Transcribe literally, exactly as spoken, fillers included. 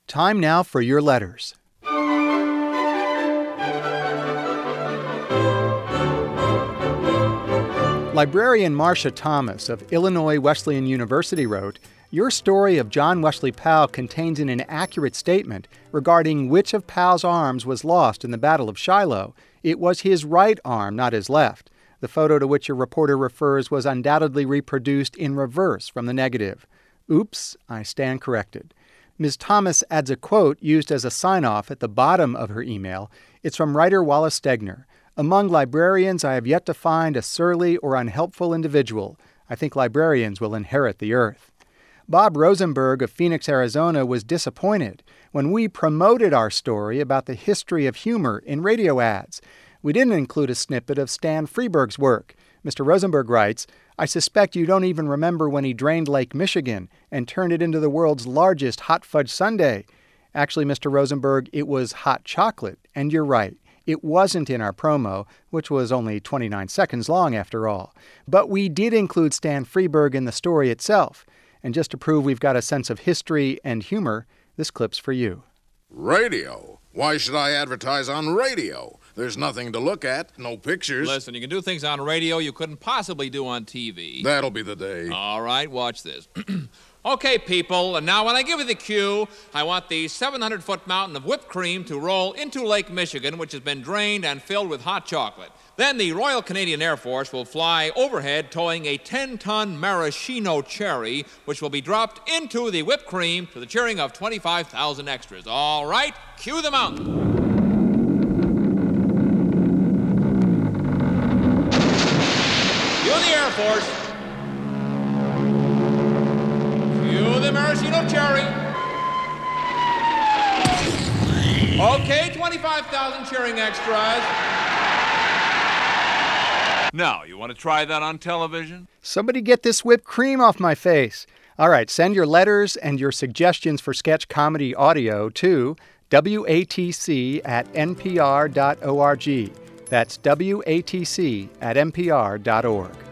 Time now for your letters. Librarian Marcia Thomas of Illinois Wesleyan University wrote, "Your story of John Wesley Powell contains an inaccurate statement regarding which of Powell's arms was lost in the Battle of Shiloh. It was his right arm, not his left. The photo to which your reporter refers was undoubtedly reproduced in reverse from the negative. Oops, I stand corrected." Miz Thomas adds a quote used as a sign-off at the bottom of her email. It's from writer Wallace Stegner. "Among librarians, I have yet to find a surly or unhelpful individual. I think librarians will inherit the earth." Bob Rosenberg of Phoenix, Arizona, was disappointed when we promoted our story about the history of humor in radio ads. We didn't include a snippet of Stan Freberg's work. Mister Rosenberg writes, "I suspect you don't even remember when he drained Lake Michigan and turned it into the world's largest hot fudge sundae. Actually, Mister Rosenberg, it was hot chocolate, and you're right. It wasn't in our promo, which was only twenty-nine seconds long after all. But we did include Stan Freberg in the story itself. And just to prove we've got a sense of history and humor, this clip's for you." Radio? Why should I advertise on radio? There's nothing to look at, no pictures. Listen, you can do things on radio you couldn't possibly do on T V. That'll be the day. All right, watch this. Okay, people, and now when I give you the cue, I want the seven hundred foot mountain of whipped cream to roll into Lake Michigan, which has been drained and filled with hot chocolate. Then the Royal Canadian Air Force will fly overhead towing a ten ton maraschino cherry, which will be dropped into the whipped cream to the cheering of twenty-five thousand extras. All right, cue the mountain. Cue the Air Force. Cue the maraschino cherry. Okay, twenty-five thousand cheering extras. Now, you want to try that on television? Somebody get this whipped cream off my face. All right, send your letters and your suggestions for sketch comedy audio to W A T C at N P R dot org. That's W A T C at N P R dot org.